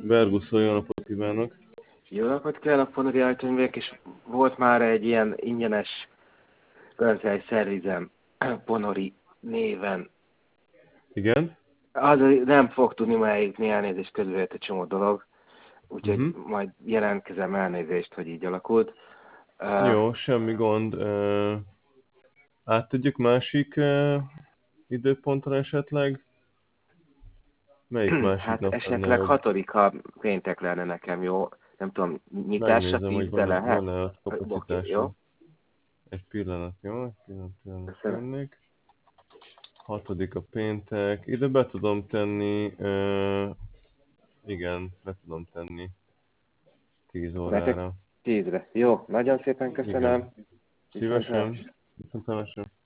Verguszó, jó napot kívánok! Jó napot kívánok, Ponori Ajtóművek, és volt már egy ilyen ingyenes garanciás szervizem Ponori néven. Igen? Az nem fog tudni ma eljutni, elnézést, közben jött egy csomó dolog, úgyhogy Uh-huh. majd jelentkezem, elnézést, hogy így alakult. Jó, semmi gond. Áttegyük másik időpontra esetleg? Melyik másik Hát nap lenne esetleg jobb? 6-a péntek lenne nekem jó, nem tudom, nyitásra Megnézem, hogy 10-de lehet? van-e ott Oké, kapacitása. jó? Egy pillanat, jó? Egy pillanat Köszönöm. jönnék. 6-a péntek. Ide be tudom tenni, igen, be tudom tenni 10 Nektek órára. 10-re. Jó, nagyon szépen Igen. köszönöm. Szívesen. Viszontlátásra. Viszontlátásra.